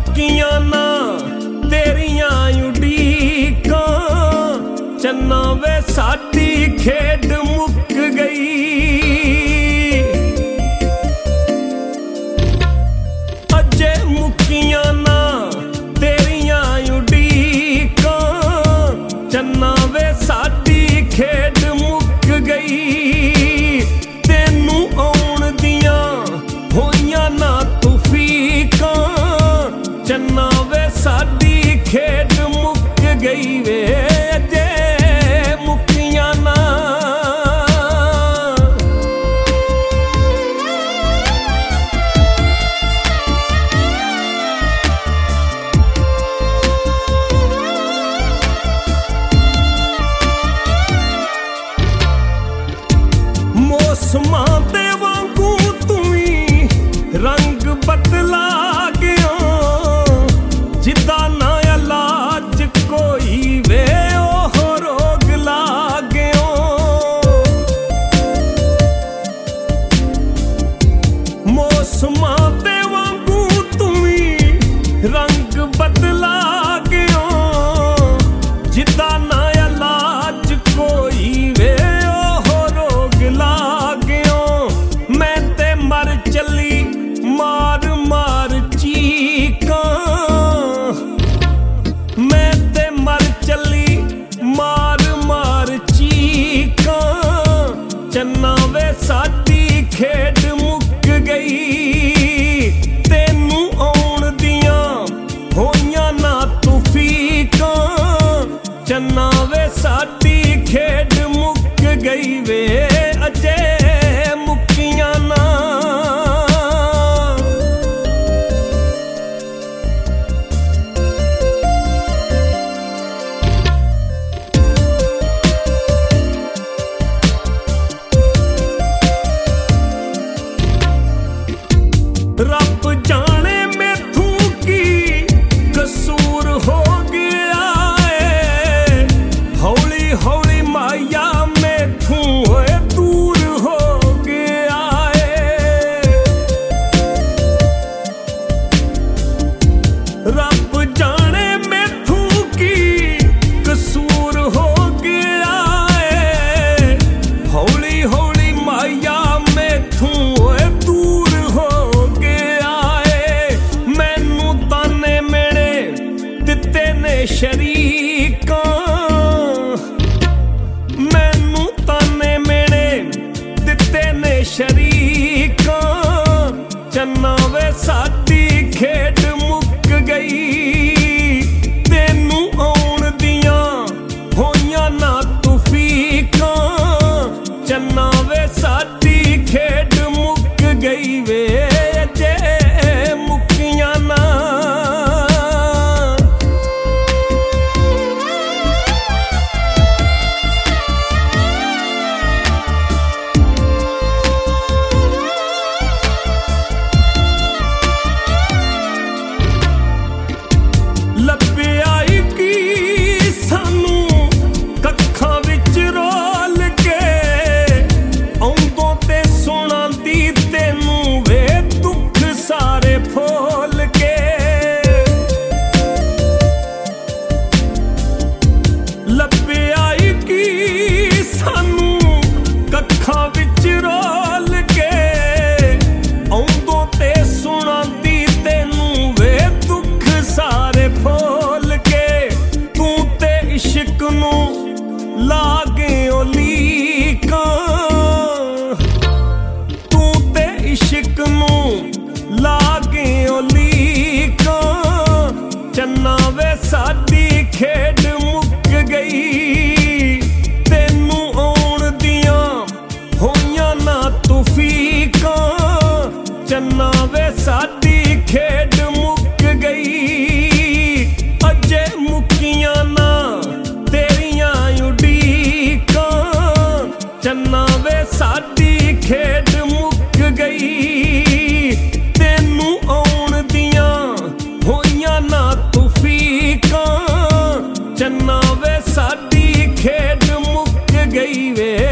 मुक्कियां ना तेरियां उड़ीकां, चन्ना वे साडी खेड मुक गई। अजे मुक्कियां ना तेरियां उड़ीकां, चन्ना वे साडी खेड मुक गई। तेनू आउण दियां होइयां ना तौफीकां, चन्ना वे साडी खेड मुक गई वे। अजे मुक्कियां ना मौसमां दे वांगू तूं रंग बदला गया, जिदा ना इलाज कोई वे ओह रोग ला गया। मौसमां दे वांगू तूं रंग बदला गया, जिदा ना इलाज कोई वे ओह रोग ला गया। मैं ते मर चली मार मार चीकां, मैं ते मर चली मार मार चीकां, चन्ना वे साडी खेड मुक गई। तेनू आउण दियां होइयां ना तौफीकां, चन्ना वे साडी खेड मुक गई वे। अजे मुक्कियां ना रब जाने मैथों की कसूर हो गया है, हौली हौली माया मैथों होए दूर हो गया है। रब जाने मैथों की कसूर हो गया है, हौली हौली माया मैथों होए दूर हो गया है। मैनू ताने मेरे दिते ने शरीकां, मैनू ताने मेरे दिते ने शरीकां, चन्ना वे साडी खेड मुक गई। तेनू आउण दियां होइयां ना तौफीकां, चन्ना वे साडी खेड मुक गई वे। अजे मुक्कियां ना ਲੱਭਿਆ ਈ ਕੀ ਸਾਨੂੰ ਕੱਖਾਂ ਵਿੱਚ ਰੋਲ ਕੇ, ਆਉਂਦੋਂ ਤੇ ਸੁਣਾਂਦੀ ਤੈਨੂੰ ਵੇ ਦੁੱਖ ਸਾਰੇ ਫੋਲ ਕੇ। ਲੱਭਿਆ ਈ ਕੀ ਸਾਨੂੰ ਕੱਖਾਂ ਵਿੱਚ ਰੋਲ ਕੇ, ਆਉਂਦੋਂ ਤੇ ਸੁਣਾਂਦੀ ਤੈਨੂੰ ਵੇ ਦੁੱਖ ਸਾਰੇ ਫੋਲ ਕੇ। ਤੂੰ ਤੇ ਇਸ਼ਕ ਨੂੰ ਲਾ ਗਿਓ ਲੀਕਾਂ, ਤੂੰ ਤੇ ਇਸ਼ਕ ਨੂੰ ਲਾ ਗਿਓ ਲੀਕਾਂ, ਚੰਨਾ ਵੇ ਸਾਡੀ खेड मुक गई। तेनू आउण दियां होइयां ना तौफीकां, चन्ना वे साडी खेड मुक गई। अजे मुक्कियां ना तेरियां उड़ीकां, चन्ना वे साडी खेड मुक गई। तेनू आउण दियां होइयां ना तौफीकां, चन्ना वे साडी खेड मुक गई वे।